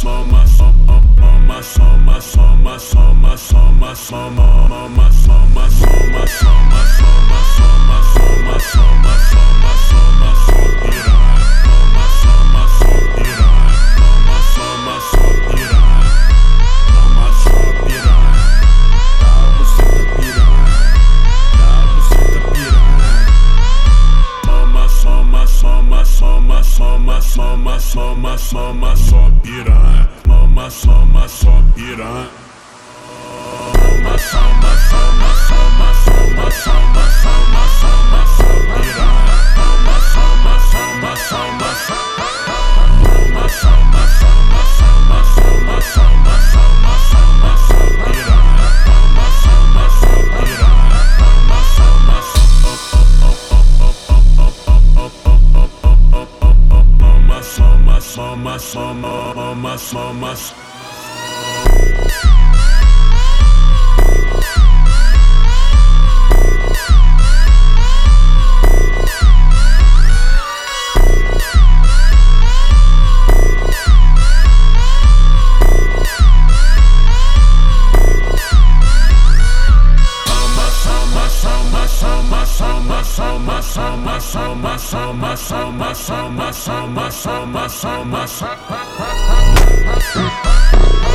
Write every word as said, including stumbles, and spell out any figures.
soma, soma, soma, soma, soma, soma, soma, soma, soma, soma, soma, soma, soma, soma, soma, soma, soma, só piranha. Soma, só piranha. Soma, só piranha. Soma, só piranha. Dá buceta piranha. Dá buceta piranha. Soma, soma, soma, soma, soma, soma, soma, só piranha. Soma, soma, só piranha. Soma, soma, soma, soma, soma, soma, soma, soma, só piranha. Soma, soma, soma, soma, soma, soma, soma, soma, soma, soma, soma, soma, só piranha. Soma, soma, só piranha. Soma, soma, soma, soma, soma, soma. Soma, soma, soma, soma, soma, soma, soma, soma, soma, soma.